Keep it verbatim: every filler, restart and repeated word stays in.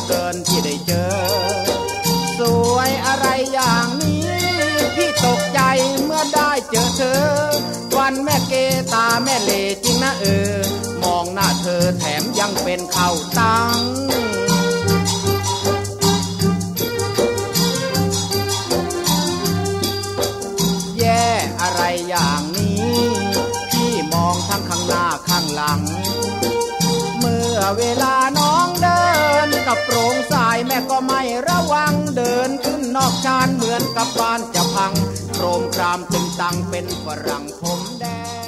เกินที่ได้เจอสวยอะไรอย่างนี้พี่ตกใจเมื่อได้เจอเธอวันแม่เกตาแม่เลจริงนะเออมองหน้าเธอแถมยังเป็นข้าวตังแย่อะไรอย่างนี้พี่มองทั้งข้างหน้าข้างหลังเมื่อเวลาน้องเดินกับโปร่งสายแม่ก็ไม่ระวังเดินขึ้นนอกชานเหมือนกับบ้านจะพังโครมครามตึงตังเป็นฝรั่งผมแดง